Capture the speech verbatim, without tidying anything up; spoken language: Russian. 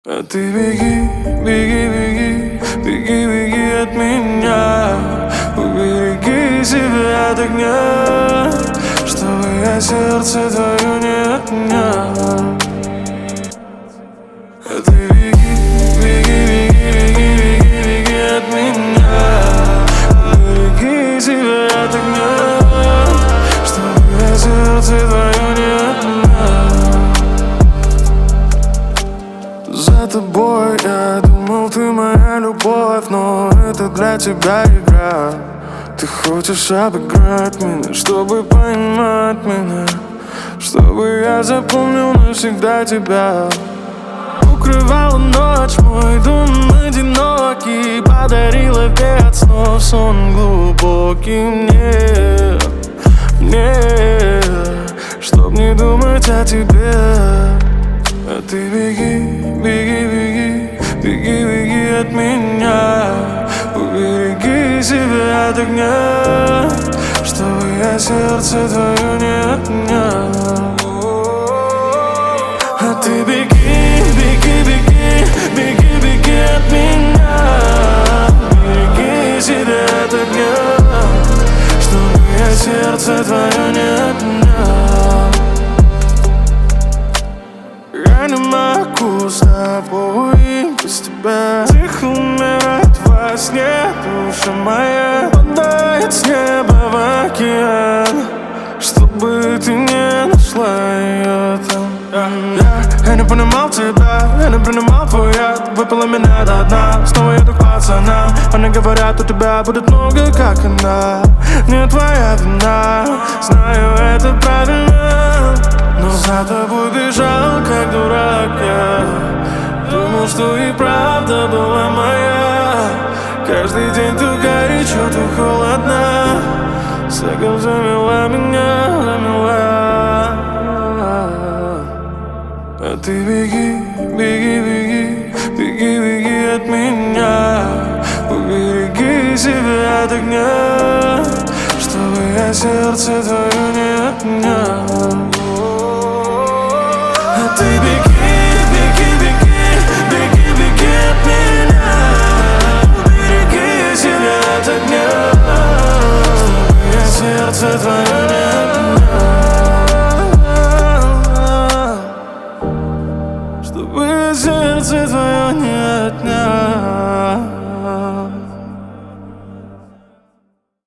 А ты беги, беги, беги, беги, беги от меня. Убереги себя от огня, чтобы я сердце твое не отнял. А ты беги, беги, беги, беги, беги, беги от меня. Убереги себя от огня, чтобы я сердце твое не отнял. За тобой я думал, ты моя любовь, но это для тебя игра. Ты хочешь обыграть меня, чтобы поймать меня, чтобы я запомнил навсегда тебя. Укрывала ночь мой дом одинокий, подарила век снов сон глубокий мне, мне, чтоб не думать о тебе. А ты беги, беги, беги, беги, беги от меня. Убереги себя от огня, чтобы я сердце твое не отнял. А ты беги, беги, беги, беги, беги от меня. Убереги себя от огня, чтобы я сердце твое не отнял. Я не могу с тобой без тебя. Тихо умирает во сне душа моя, падает с неба в океан, чтобы ты не нашла ее там. Я, я не понимал тебя, я не принимал твой яд. Выпила меня до дна, снова еду к пацанам. Они говорят, у тебя будет много, как она. Не твоя вина, знаю, это правильно, но за тобой бежал, как дурак я. Думал, что и правда была моя. Каждый день то горячо, то холодно. Секом замела меня, замела. А ты беги, беги, беги, беги, беги от меня. Убереги себя от огня, чтобы я сердце твое не отнял. А ты беги, беги, беги, беги, беги от меня. Убереги себя от огня, чтобы я сердце твое не отнял.